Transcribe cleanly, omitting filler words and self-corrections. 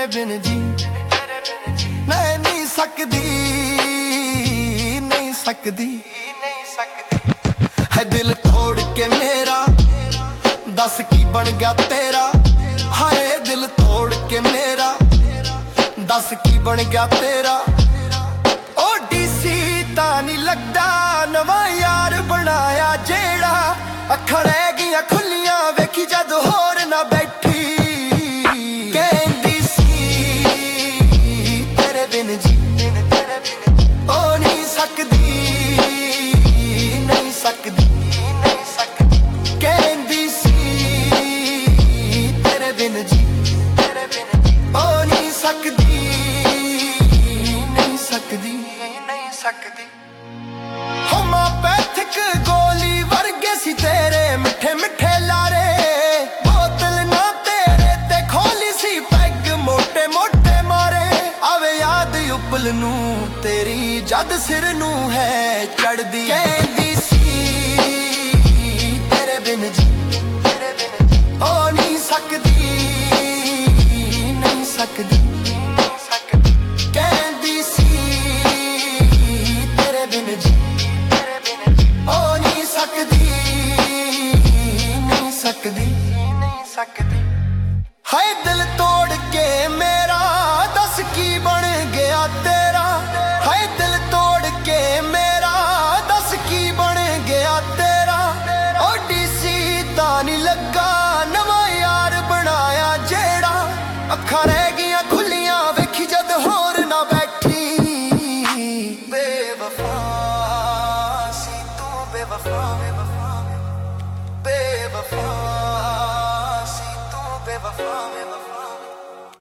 तेरे बिन जी मैं नहीं सकदी, नहीं सकदी है दिल तोड़ के मेरा, दस की बन गया तेरा। हाय दिल तोड़ के मेरा, दस की बन गया तेरा। ओ डीसी तां नहीं लगदा नवा यार बनाया जेड़ा, अखां रह गईयां खुलियां वेखी जद होर ना बैठी। कहंदी सी तेरे बिन जी ओ नहीं सकदी, नहीं सकदी कहंदी सी तेरे बिन जी ओ नहीं सकदी, नहीं सकदी, नहीं सकदी। होम्योपैथिक गोली वर्गे सी तेरे मिठे मिठे लारे, बोतल ना तेरे ते खोली सी पैग मोटे मोटे मारे। आवे याद उपल नू तेरी जद सिर नू है चढ़दी। कहंदी सी तेरे बिन जी ओ नहीं सकदी, नहीं सकदी कहंदी सी तेरे बिन जी ओ नहीं सकदी, नहीं सकदी, नहीं सकदी। हाय दिल तोड़ के मेरा दस की बन गया तेरा। हाय दिल तोड़ के मेरा दस की बन गया तेरा। ओ डीसी तां नहीं लगा नवा यार बनाया जेड़ा, अखां रह गईयां खुलियां वेखी जद होर ना बैठी। बेवफा सी तू बेवफा, बेवफा सी तू बेवफा।